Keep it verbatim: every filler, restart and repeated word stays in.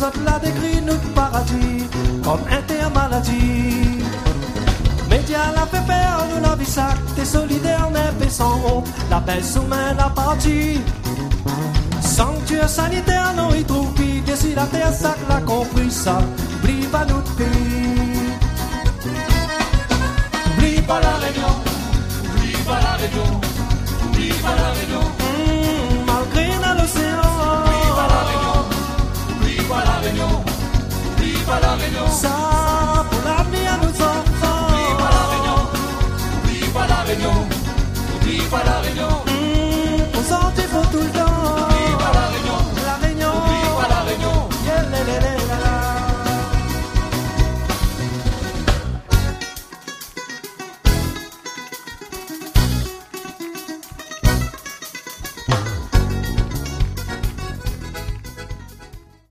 autres la décrit nous paradis comme intermaladie. Média la fait peur, nous la vie sac, t'es solidaire, mais sans honte, la belle soumet la partie. Sanctuaire sanitaire, non, il trouve qui, que si la terre sac l'a compris ça, oublie pas notre pays. Oublie pas la Réunion, oublie pas la Réunion, oublie pas la Réunion. Mmh, malgré l'océan, oublie pas la Réunion, oublie pas la Réunion, oublie pas la Réunion. Ça, pour l'avenir à nos enfants. Oublie pas la Réunion, oublie pas la Réunion, oublie pas la Réunion. Mmh, on s'en dit pour tout le temps.